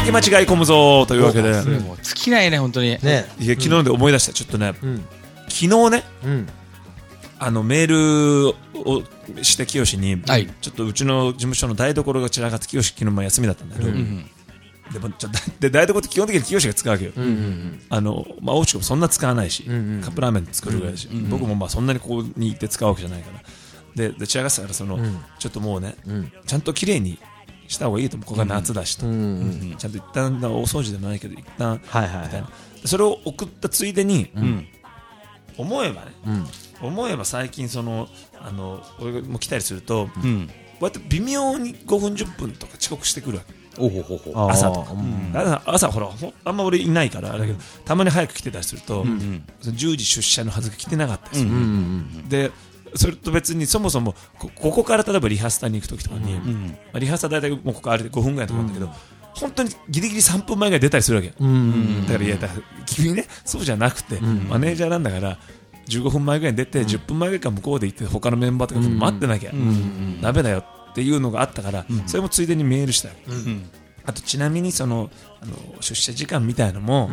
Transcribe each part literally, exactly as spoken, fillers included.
け間違い込むぞというわけで、 それもう尽きないね本当にね。 いや昨日で思い出した。ちょっとね、 うん。 昨日ね、 うん。 あのメールをして清に、 はい、 ちょっとうちの事務所の台所が散らかって清昨日も休みだったんだけど、うん、でもちょで台所って基本的に清が使うわけよ、うんうんうん、あのまあ大地君もそんな使わないし、うんうん、カップラーメン作るぐらいだし、うんうん、僕もまあそんなにここに行って使うわけじゃないからでで散らかってたからその、うん、ちょっともうね、うん、ちゃんと綺麗にした方がいいと思う。ここが夏だしと、うんうんうん、ちゃんと一旦大掃除でもないけど一旦、はいはいはい、みたいなそれを送ったついでに、うん、思えばね、うん、思えば最近そのあの俺も来たりすると、うん、こうやって微妙にごふんじゅっぷんとか遅刻してくるわけ。おほほほ朝とか、うん、朝ほらあんま俺いないからあれだけど、うん、たまに早く来てたりすると、うん、じゅうじ出社のはずが来てなかったりする、うんうんうん、でそれと別にそもそも こ, ここから例えばリハーサルに行くときとかに、うんうんまあ、リハーサル大体もうここ歩いてごふんぐらいのところなんだけど、うん、本当にギリギリさんぷんまえぐらい出たりするわけ、うんうん、だからいやだから君ねそうじゃなくて、うん、マネージャーなんだからじゅうごふんまえぐらいに出て、うん、じゅっぷんまえぐらいから向こうで行って他のメンバーとか待ってなきゃ、うんうん、ダメだよっていうのがあったから、うん、それもついでにメールしたよ、うん、あとちなみにそのあの出社時間みたいなのも、うん、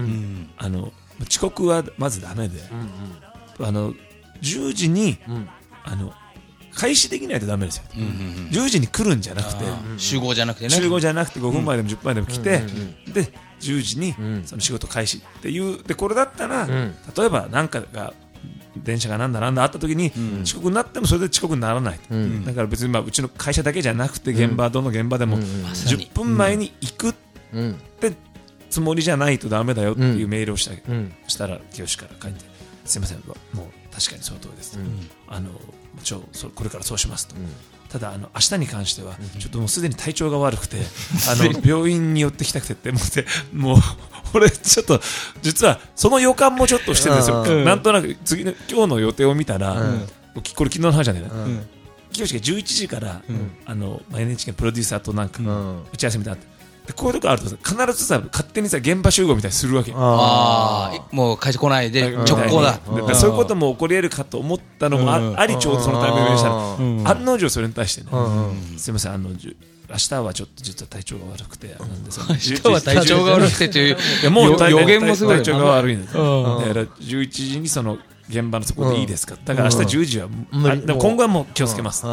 あの遅刻はまずダメで、うん、あのじゅうじに、うん、あの開始できないとダメですよ、うんうんうん、じゅうじに来るんじゃなくて集合じゃなくてね集合じゃなくてごふんまえでもじゅっぷんまえでも来て、うんうんうん、でじゅうじにその仕事開始っていうでこれだったら、うん、例えば何かが電車がなんだなんだあった時に遅刻になってもそれで遅刻にならない、うん、だから別にまあうちの会社だけじゃなくて現場どの現場でもじゅっぷんまえに行くってつもりじゃないとダメだよっていうメールをした、うん、したら清から書いてすいませんもう確かにその通りです、うん、あのちょそこれからそうしますと、うん、ただあの明日に関してはちょっともうすでに体調が悪くて、うん、あの病院に寄ってきたくてってもうもう俺ちょっと実はその予感もちょっとしてるんですよ、うん、なんとなく次の今日の予定を見たら、うん、これ昨日の話じゃないかな、うん、清がじゅういちじから、うん、あの エヌエイチケー のプロデューサーとなんか打ち合わせみたいなでこういうとこあるとさ必ずさ勝手にさ現場集合みたいにするわけ。 ああもう会社来ないで直行だ、 うん、そういうことも起こり得るかと思ったのも あ,、うん、ありちょうどそのタイミングでしたら、うん、案の定それに対してね、うん、すいませんあの明日はちょっと実は体調が悪くてなんで明日は体調が悪くてといういやもう予言もすごい体調が悪いんですだからじゅういちじにその現場のそこでいいですか、うん、だから明日じゅうじは、うん、あでも今後はもう気をつけます、うん、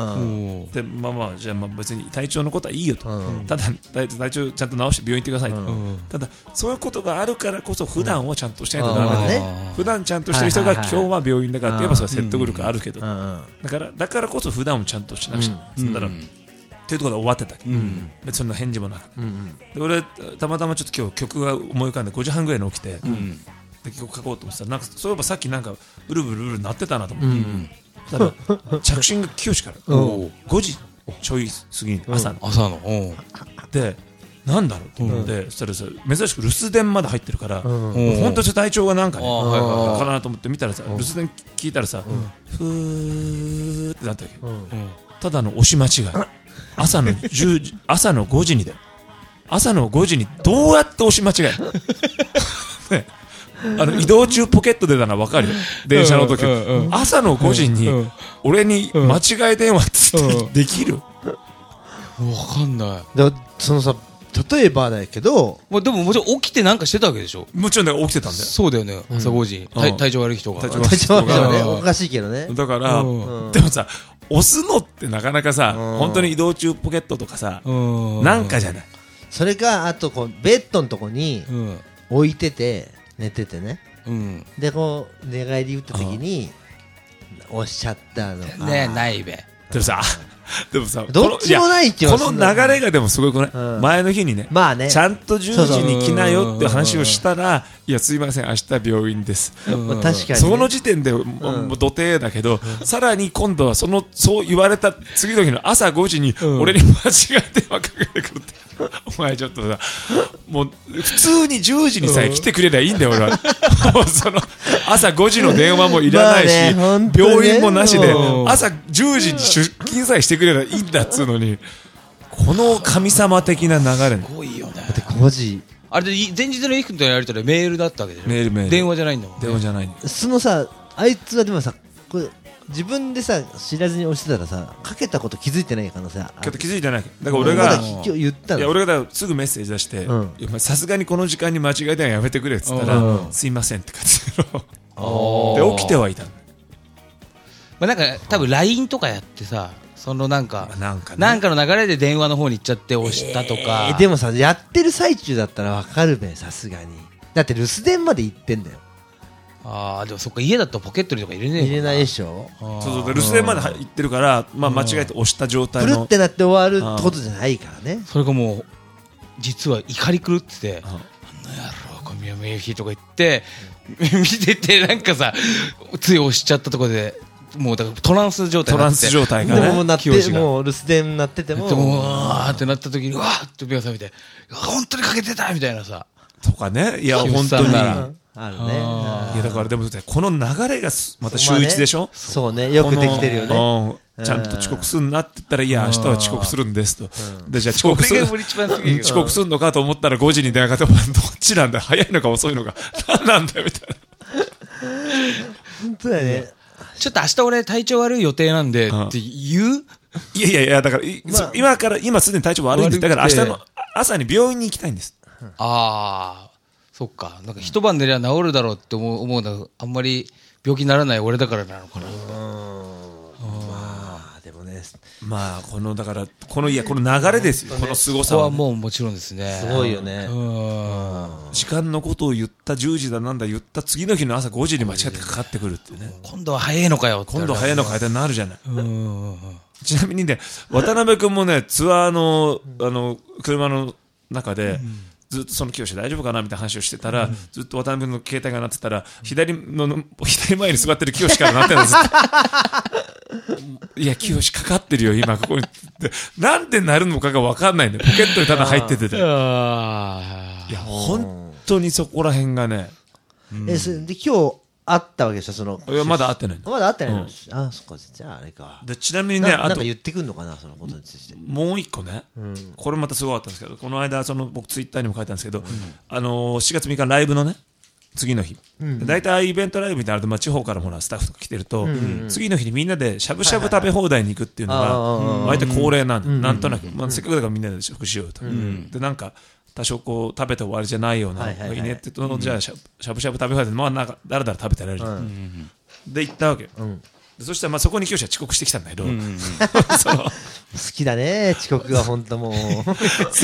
でまあまあじゃあまあ別に体調のことはいいよと、うん、ただ体調ちゃんと治して病院行ってくださいと、うん、ただそういうことがあるからこそ普段をちゃんとしないとダメで、うん、普段ちゃんとしてる人が今日は病院だからって言えばそれは説得力あるけど、うん、だからだからこそ普段をちゃんとしなくちゃ、うん、だからっていうところで終わってた、うん、別にそんな返事もなく、うん、で俺たまたまちょっと今日曲が思い浮かんでごじはんぐらいに起きて、うんで曲書こうと思ってたらなんかそういえばさっきなんかうるぶるうるなってたなと思って、うん、ただ着信が清からごじちょい過ぎに朝の、 うん、朝のでなんだろうと思って、うん、そしたらさ珍しく留守電まで入ってるから、うん、もう本当に体調がなんかねかなと思って見たらさ留守電聞いたらさ、うん、ふーってなったわけ、うん、ただの押し間違い朝のじゅうじ朝のごじにだよ朝のごじにどうやって押し間違いねあの移動中ポケットでたのは分かるよ電車の時、うんうんうん、朝のごじに俺に間違い電話ってできる、 うんうん、分かんないだそのさ例えばだけど、 まあ、でももちろん起きてなんかしてたわけでしょもちろんだから起きてたんだよそうだよね朝ごじ、うん、体調悪い人が体調悪い人がねおかしいけどねだから、うん、でもさ押すのってなかなかさ、うん、本当に移動中ポケットとかさ、うん、なんかじゃないそれかあとこうベッドのとこに置いてて寝ててね、うん、でこう寝返り打った時に押しちゃったのかねないべでもさでもさどっちもない気はするこの流れがでもすごくない、うん、前の日にね、まあねちゃんとじゅうじに来なよって話をしたらいやすいません明日病院です、 うん、確かに、ね、 その時点でもう、うん、もう土手だけど、うん、さらに今度はそのそう言われた次の日の朝ごじに俺に間違えて電話かけてくるってお前ちょっとさもう普通にじゅうじにさえ来てくれりゃいいんだよ俺はもうその朝ごじの電話もいらないし、まあね、病院もなしで朝じゅうじに出勤さえしてくれりゃいいんだっつうのにこの神様的な流れすごいよねだってごじあれで前日のいくとやりとりメールだったわけでしょメールメール電話じゃないんだもん、ね、 電話じゃないそのさあいつはでもさこれ自分でさ知らずに押してたらさかけたこと気づいてない可能性ある。 気づいてないだから俺が今言ったの。 いや俺がすぐメッセージ出してさすがにこの時間に間違えたらやめてくれっつったらすいませんって感じで起きてはいたの。 まあなんか多分 ライン とかやってさそのなんかなんか、ね、 なんかの流れで電話の方に行っちゃって押したとか、 えー、でもさやってる最中だったら分かるべさすがに。だって留守電まで行ってんだよ。 ああでもそっか家だとポケットにとか入れねえ入れないでしょ。 そうそう留守電まで行ってるから、まあ、間違えて押した状態のプルってなって終わるってことじゃないからね。 それがもう実は怒り狂っててあんな野郎小宮山由紀とか言って見ててなんかさつい押しちゃったところでもうだからトランス状態になってトランス状態がねでもなってもう留守電鳴っててもでもうわーってなった時にわーって目が覚めて本当にかけてたみたいなさとかね。いや本当にあるね。 いやだからでもこの流れがまた週一でしょ。 そうねよくできてるよね。 ちゃんと遅刻すんなって言ったらいや明日は遅刻するんですと。でじゃあ遅刻する遅刻するのかと思ったらごじに電話かかってどっちなんだ早いのか遅いのか何なんだよみたいな。 本当だよね。 ちょっと明日俺体調悪い予定なんでって言う？ いやいやいやだから今から今すでに体調悪いんです。だから明日の朝に病院に行きたいんです。 ああ。そっか、なんか一晩寝りゃ治るだろうって思う、思うのはあんまり病気にならない俺だからなのかな。 まあでもね、 まあこのだからこのいやこの流れですよ。この凄さは、 ね、ここはもうもちろんですね。 すごいよね。 時間のことを言ったじゅうじだなんだ言った次の日の朝ごじに間違ってかかってくるってね。 今度は早いのかよって。 今度は早いのかよってなるじゃない。ちなみにね渡辺君もねツアーのあの車の中で。うんずっとその清大丈夫かなみたいな話をしてたら、うん、ずっと渡辺の携帯が鳴ってたら左の左前に座ってる清から鳴ってるんですいや清かかってるよ今ここになんで鳴るのかが分かんないんだよ。ポケットにただ入っててていや本当にそこら辺がね、 うん、えそれで今日会ったわけでしょその。 いやまだ会ってないまだ会ってないの、うん、あそっかじゃああれかでちなみにねななんか言ってくんのかなそのことについて。 もう一個ね、うん、これまたすごかったんですけどこの間その僕ツイッターにも書いたんですけど、うん、あのー、しがつみっかライブのね次の日、うん、だいたいイベントライブみたいなのと、まあ、地方からほらスタッフとか来てると、うん、次の日にみんなでしゃぶしゃぶ食べ放題に行くっていうのが割と恒例なんで、うん、なんとなく、まあ、せっかくだからみんなで食しようと、うん、でなんか多少こう食べて終わりじゃないようなのがいいねって言うと、じゃあしゃぶしゃぶ食べ放題でまあなんかだらだら食べてられるじゃん、うん、で行ったわけよ、うん、でそしたらまあそこに清は遅刻してきたんだけど、うんうん、その好きだね遅刻が本当もうそ, 、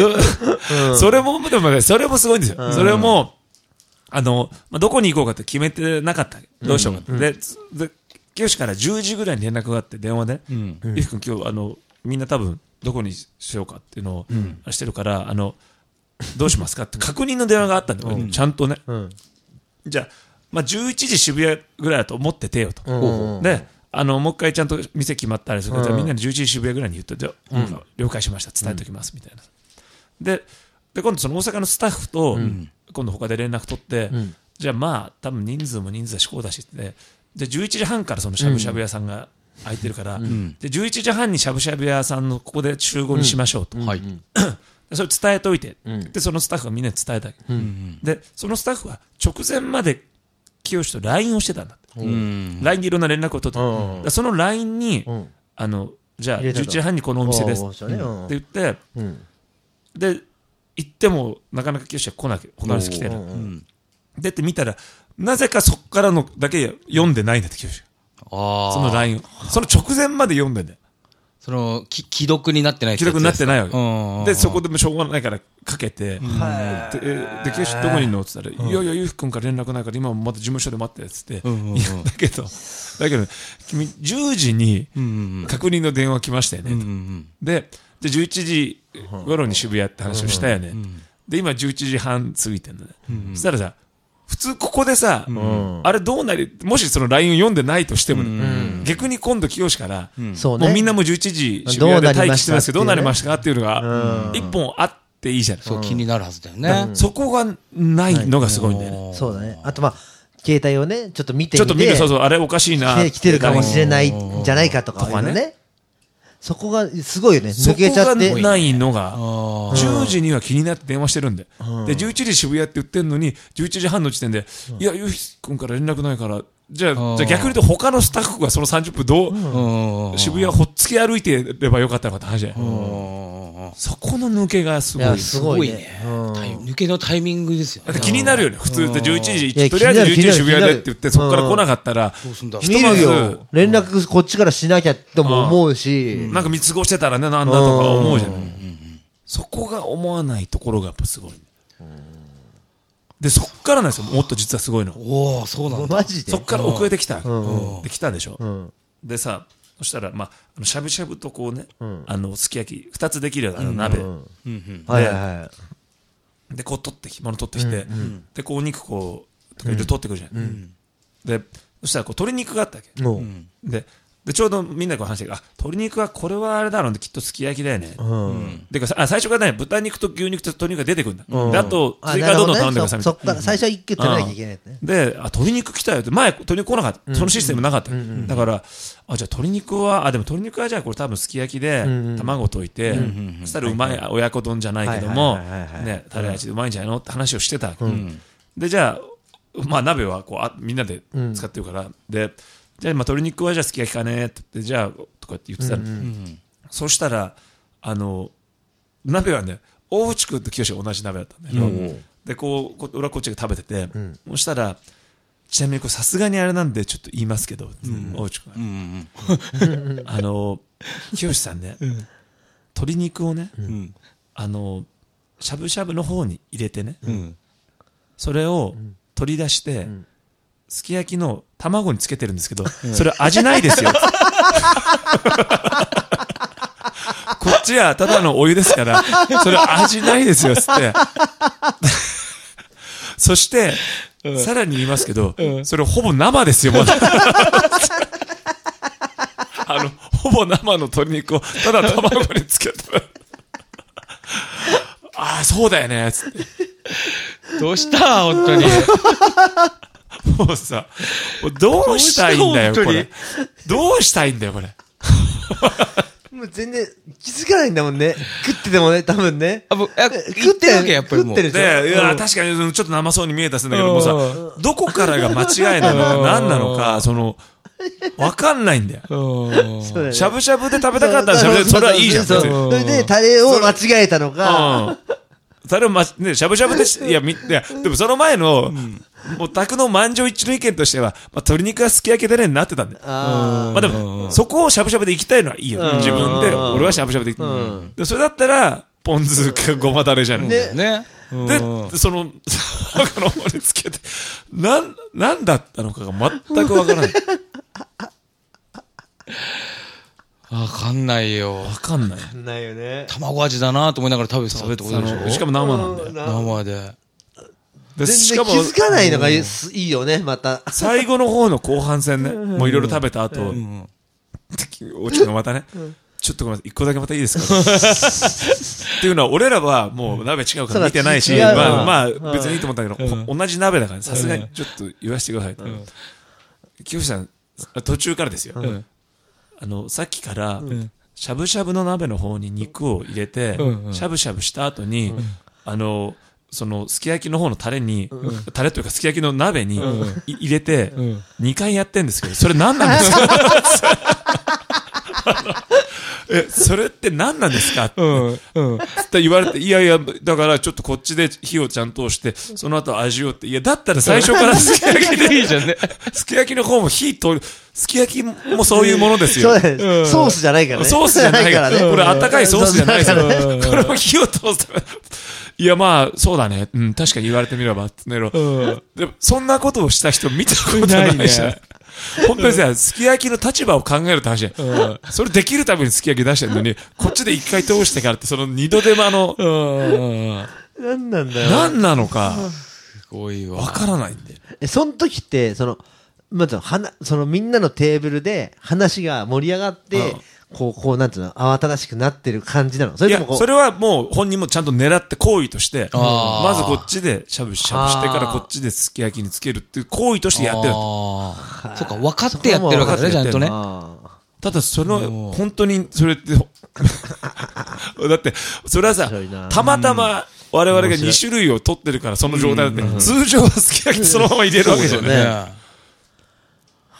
うん、それもでもねそれもすごいんですよ、うん、それもあの、まあ、どこに行こうかって決めてなかったどうしようかって、うん、でで清からじゅうじぐらいに連絡があって電話で、うん、ゆうきくん今日あのみんな多分どこにしようかっていうのをしてるから、うん、あのどうしますかって確認の電話があったんだよ、うん、ちゃんとね、うん、じゃあ、まあ、じゅういちじ渋谷ぐらいだと思っててよと、うん、であのもう一回ちゃんと店決まったりするから、うん、じゃあみんなにじゅういちじ渋谷ぐらいに言ってじゃあ、うん、了解しました伝えておきますみたいな、で, で今度その大阪のスタッフと、うん、今度他で連絡取って、うん、じゃあまあ多分人数も人数だしこうだしってじゃあじゅういちじはんからそのしゃぶしゃぶ屋さんが空いてるから、うん、でじゅういちじはんにしゃぶしゃぶ屋さんのここで集合にしましょうと、うんはいそれ伝えといて、うん、でそのスタッフがみんなに伝えた、うん、でそのスタッフは直前まで清と ライン をしてたんだって、うん、ライン でいろんな連絡を取って、うん、その ライン に、うん、あのじゃあじゅういちじはんにこのお店ですって言って、うん、で行ってもなかなか清は来なきゃ他の人来てる、うん、でって見たらなぜかそこからのだけ読んでないんだって清がその ライン をその直前まで読んでんだよそのき既読になってない既読になってないわけでそこでもしょうがないからかけて、うん、でで清どこにいるのって言ったら、うん、いやいやゆうきくんから連絡ないから今もまた事務所で待ってっつって、うんうんうん、いやだけどだけど君じゅうじに確認の電話来ましたよね、うんうんうん、ででじゅういちじ頃に渋谷って話をしたよね、うんうん、で今じゅういちじはん過ぎてるんだね、うんうん、そしたらさ普通ここでさ、うん、あれどうなりもしその ライン を読んでないとしても、ねうん、逆に今度清から、うん、もうみんなもうじゅういちじ渋谷で待機してますけどどうなりましたかっていうのが一本あっていいじゃない、 そう気になるはずだよね、 うん、そこがないのがすごいんだよね、 うん、そうだねあとまあ携帯をねちょっと見てみてちょっと見てそうそうあれおかしいな来てるかもしれないんじゃないかとかとかねそこがすごいよね抜けちゃってそこがないのがじゅうじには気になって電話してるんで、うん、でじゅういちじ渋谷って言ってんのにじゅういちじはんの時点で、うん、いやゆうきくんから連絡ないからじゃあ、じゃあ逆に言うと他のスタッフがそのさんじゅっぷんどう、渋谷ほっつき歩いてればよかったのかって話じゃない。そこの抜けがすごい。 すごいね。 抜けのタイミングですよね。 気になるよね。普通ってじゅういちじ、とりあえずじゅういちじ渋谷でって言って、そこから来なかったら、 見るよ。連絡こっちからしなきゃとも思うし。 なんか見過ごしてたらね、なんだとか思うじゃない。そこが思わないところがやっぱすごい。で、そっからなんですよ。もっと実はすごいの。 おお、そうなんだ。 マジでそっから遅れてきた。で、来たでしょ。でさ、そしたら、まあ、あのしゃぶしゃぶとこうね、あの、すき焼き、二つできるような鍋。 はいはい。 で、こう取ってき、物取ってきて、で、こうお肉こう、とかいろいろ取ってくるじゃん。で、そしたらこう鶏肉があったわけ。で、で、ちょうどみんなでこう話して、あ、鶏肉はこれはあれだろうね、きっとすき焼きだよね。で、あ、最初からね、豚肉と牛肉と鶏肉が出てくるんだ。で、あと、追加どんどん頼んでくださいみたいな。 そっから、最初は一気に食べなきゃいけないね。 で、あ、鶏肉来たよって、前、鶏肉来なかった。そのシステムなかった。だから、あ、じゃあ鶏肉は、あ、でも鶏肉はじゃあこれ多分すき焼きで、卵溶いて、そしたらうまい親子丼じゃないけども、ね、タレ味でうまいんじゃないのって話をしてた。で、じゃあ、まあ鍋はこう、あ、みんなで使ってるから、で、じゃあ、まあ、鶏肉はじゃあすき焼きかねって言って、じゃあ、とかって言ってたの。うんうん、そしたら、あの、鍋はね、大内くんと清が同じ鍋だったんだけど、うん、で、こう、俺はこっちが食べてて、うん、そしたら、ちなみにこれさすがにあれなんでちょっと言いますけど、うん、大内くんが。うんうん、あの、清さんね、うん、鶏肉をね、うん、あの、しゃぶしゃぶの方に入れてね、うん、それを取り出して、うんすき焼きの卵につけてるんですけど、うん、それ味ないですよ。こっちはただのお湯ですから、それ味ないですよ、つって。そして、うん、さらに言いますけど、うん、それほぼ生ですよ、まだ。あの、ほぼ生の鶏肉をただ卵につけてる。ああ、そうだよね、つって。 どうした本当に。 もうさ、どうしたいんだよ、これ。どうしたいんだよ、これ。 もう全然気づかないんだもんね。食っててもね、多分ね。 あ、もう、食ってるわけ、やっぱりもう。 食ってるで、いや、確かにちょっと生そうに見えたするんだけどもさ、どこからが間違いなのか、何なのか、その、わかんないんだよ。しゃぶしゃぶで食べたかったら、それはいいじゃん。それで、タレを間違えたのか。 それをま、ね、しゃぶしゃぶでし、いや、み、いや、でもその前の、うん、もう、宅の満場一致の意見としては、まあ、鶏肉はすき焼きでね、なってたんだよ。あまあでも、そこをしゃぶしゃぶで行きたいのはいいよ。自分で、俺はしゃぶしゃぶで行きたい。で、それだったら、ポン酢かごまだれじゃん。 ね。ね。 で、その、その方につけて、なん、なんだったのかが全くわからない。 わかんないよ。 わかんない。 ないよね。 卵味だなと思いながら食べてたってことでしょ。 しかも生なんだよ。 生で。 でしかも気づかないのがいいよね、また。 最後の方の後半戦ね、もういろいろ食べた後、おちくんがまたね、ちょっとごめんなさい、一個だけまたいいですかっていうのは、俺らはもう鍋違うから見てないし、まあまあ別にいいと思ったけど、同じ鍋だからさすがにちょっと言わせてくださいと。清さん、途中からですよ。あの、さっきから、しゃぶしゃぶの鍋の方に肉を入れて、しゃぶしゃぶした後に、あの、その、すき焼きの方のタレに、タレというかすき焼きの鍋に入れて、にかいやってんですけど、それ何なんですかえ、それって何なんですかって言われて、いやいや、だからちょっとこっちで火をちゃんと押して、その後味をって、いや、だったら最初からすき焼きでいいじゃんね。すき焼きの方も火と、すき焼きもそういうものですよ。 そうだね。ソースじゃないからね。 ソースじゃないからね。これあったかいソースじゃないからね。これを火を通すため。いや、まあ、そうだね。うん、確かに言われてみれば、ねろ。でも、そんなことをした人見たことないし。本当にさ、すき焼きの立場を考えるって話だよ。それできるためにすき焼き出してるのに、こっちで一回通してからって、その二度手間の、 何なんだよ。 何なのか、 すごいわ。 わからないんで。 え、その時って、その、まず、はな、そのみんなのテーブルで話が盛り上がって、こう、こう、なんていうの、慌ただしくなってる感じなの？それともこう。 いや、それはもう本人もちゃんと狙って行為として、まずこっちでしゃぶしゃぶしてからこっちですき焼きにつけるっていう行為としてやってる。 ああ。そっか、分かってやってるわけだね、ちゃんとね。 ただ、その、本当に、それって、だって、それはさ、たまたま我々がに種類を取ってるからその状態だって、通常はすき焼きそのまま入れるわけじゃね。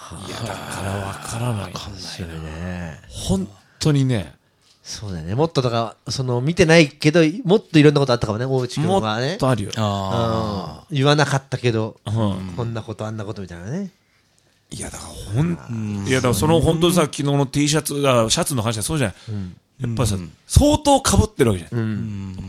いやだからわからない。わかんないね。 本当にね。 そうだよね。もっとだからその見てないけどもっといろんなことあったかもね。大内くんはね。 もっとあるよ。 あ言わなかったけど、 うん、 こんなことあんなことみたいなね。 いやだからほんいやだからその本当にさ昨日の T シャツがシャツの話はそうじゃない。うん、やっぱさ、うん、相当被ってるわけじゃん。うん、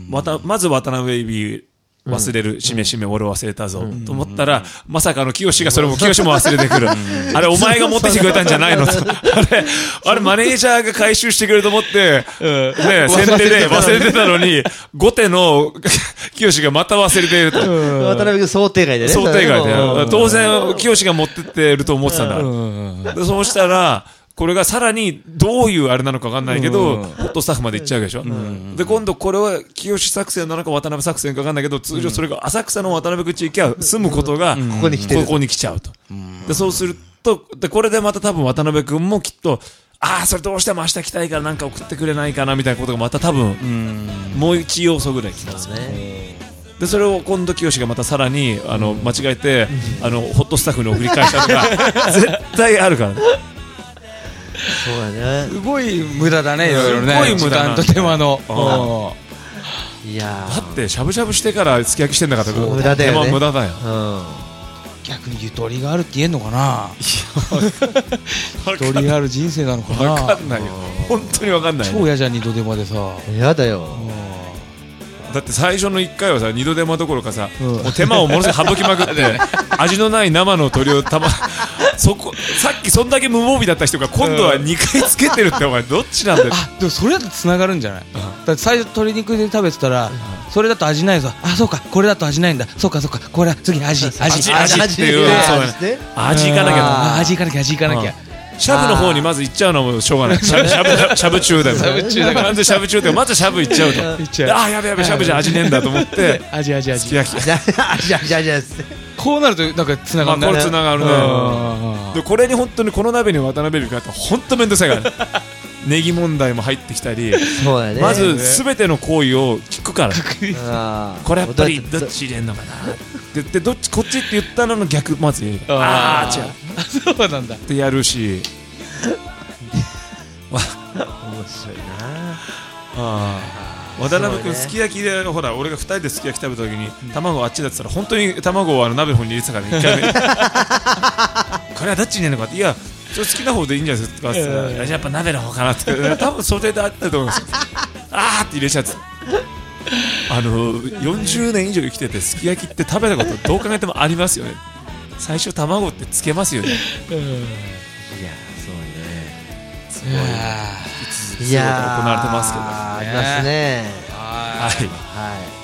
またまず渡辺エビ忘れる、しめしめ俺忘れたぞ、と思ったら、まさかの清がそれも清も忘れてくる。あれお前が持ってきてくれたんじゃないのと。あれ、あれマネージャーが回収してくれると思って、ね、先手で忘れてたのに、後手の清がまた忘れていると。 渡辺君想定外でね。 想定外で。当然、清が持ってってると思ってたんだ。そうしたら、これがさらにどういうあれなのか分かんないけど、ホットスタッフまで行っちゃうでしょ。で、今度これは清作戦なのか渡辺作戦か分かんないけど、通常それが浅草の渡辺口行きゃ住むことが、ここに来てる。ここに来ちゃうと。で、そうすると、で、これでまた多分渡辺君もきっと、ああ、それどうしても明日来たいからなんか送ってくれないかなみたいなことがまた多分、もう一要素ぐらい来ますね。で、それを今度清がまたさらに、あの、間違えて、あの、ホットスタッフに送り返したとか、絶対あるからね。 そうだね。 すごい無駄だね、いろいろね。 すごい無駄時間と手間の。 いやだってしゃぶしゃぶしてからすき焼きしてんだから無駄だよね。 手間無駄だよ。 逆にゆとりがあるって言えんのかな。ゆとりある人生なのかな。 わかんないよ。本当にわかんない。 超嫌じゃん二度手間でさ。 嫌だよ。 だって最初のいっかいはさ二度手間どころかさ、もう手間をものすごい省きまくって味のない生の鶏をたまそこさっきそんだけ無防備だった人が今度はにかいつけてるってお前どっちなんだよ。 あでもそれだとつながるんじゃない。だって最初鶏肉で食べてたらそれだと味ないぞ。あそうかこれだと味ないんだ。そうかそうかこれは次味味味味っていう味いかなきゃ味いかなきゃ味いかなきゃ。 シャブの方にまず行っちゃうのもしょうがない。しゃぶしゃぶしゃぶ中だよ。 しゃぶ中だから。 なんでしゃぶ中ってまずしゃぶ行っちゃうと。ああやべやべしゃぶじゃ味ねえんだと思って。 味味味。 すき焼き。 味味味味。 こうなるとなんかつながるね。 これつながるね。でこれに本当にこの鍋に渡辺美香って本当面倒くさいから。ネギ問題も入ってきたり。 そうだね。 まずすべての行為を聞くから。これやっぱりどっち入れんのかな。ででどっちこっちって言ったのの逆まず言う。ああ違う。 そうなんだ。 ってやるし。 面白いなあ渡辺君すき焼きでほら俺がふたりですき焼き食べた時に卵あっちだって言ったら本当に卵をあの鍋の方に入れてたからいっかいめこれはどっちに入れるのかっていやそれ好きな方でいいんじゃないですかって言ったらやっぱ鍋の方かなって多分想定であったと思いますあーって入れちゃってあのよんじゅうねん以上生きててすき焼きって食べたことどう考えてもありますよね最初卵ってつけますよねいやそうねすごいいつ行われてますけどありますねはい、 はい